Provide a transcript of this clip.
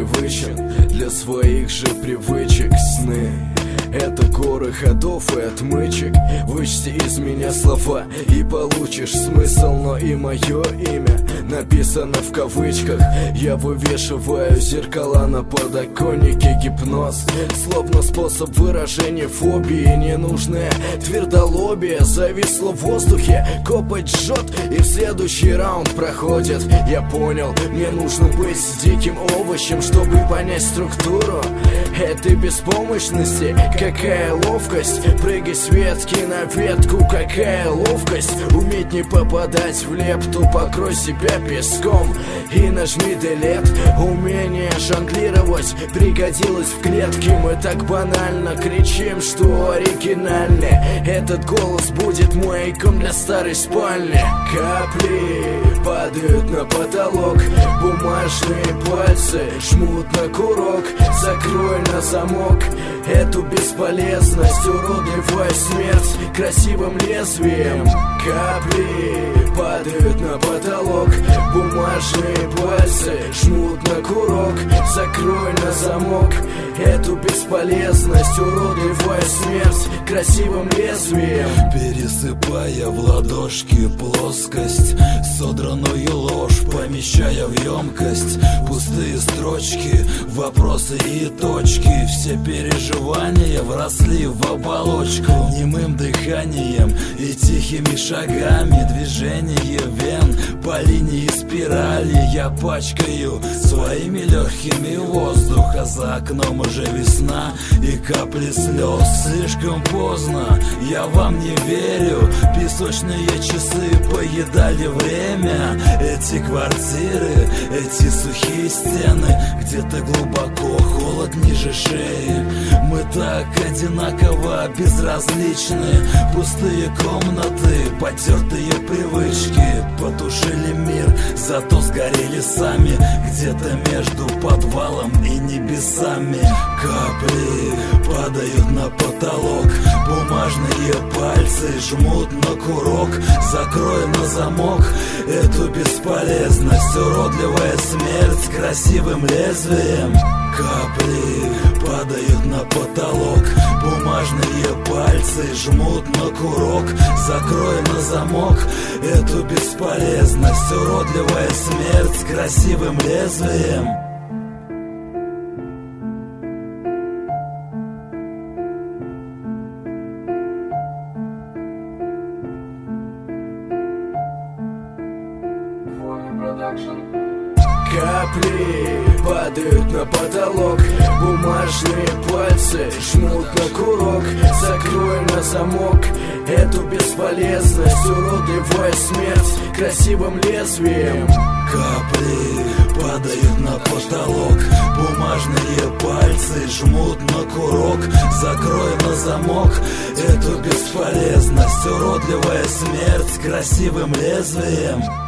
привычен для своих же привычек. Сны — это горы ходов и отмычек. Вычти из меня слова и получишь смысл, но и мое имя написано в кавычках. Я вывешиваю зеркала на подоконнике. Гипноз словно способ выражения фобии. Ненужное твердолобие зависло в воздухе. Копоть жжет и в следующий раунд проходит. Я понял, мне нужно быть диким овощем, чтобы понять структуру этой беспомощности. Какая ловкость прыгай с ветки на ветку. Какая ловкость уметь не попадать в лепту. Покрой себя песком и нажми delete. Умение жонглировать пригодилось в клетке. Мы так банально кричим, что оригинальны. Этот голос будет маяком для старой спальни. Капли падают на потолок. Бумажные пальцы жмут на курок. Закрой на замок эту бесполезность. Уродливая смерть красивым лезвием. Капли падают на потолок. Бумажные пальцы жмут на курок. Закрой на замок эту бесполезность. Уродливая смерть красивым лезвием. Пересыпая в ладошки плоскость, содранную ложь помещая в емкость. Пустые строчки, вопросы и точки. Все переживания вросли в оболочку. Немым дыханием и тихими шагами движение вен по линии спирали. Я пачкаю своими легкими воздух, а за окном уже весна и капли слез. Слишком поздно, я вам не верю. Песочные часы поедали время. Эти квартиры, эти сухие стены, где-то глубоко холод ниже шеи. Мы так одинаково безразличны. Пустые комнаты, потертые привычки потушили мир, зато сгорели сами. Где-то между подвалом и небесами. Капли падают на потолок. Бумажные пальцы жмут на курок. Закрой на замок эту бесполезность. Уродливая смерть красивым лезвием. Капли падают на потолок. Бумажные пальцы жмут на курок. Закрой на замок эту бесполезность. Уродливая смерть красивым лезвием. Капли падают на потолок. Бумажные пальцы жмут на курок. Закрой на замок эту бесполезность. Уродливая смерть красивым лезвием. Капли падают на потолок. Бумажные пальцы жмут на курок. Закрой на замок эту бесполезность. Уродливая смерть красивым лезвием.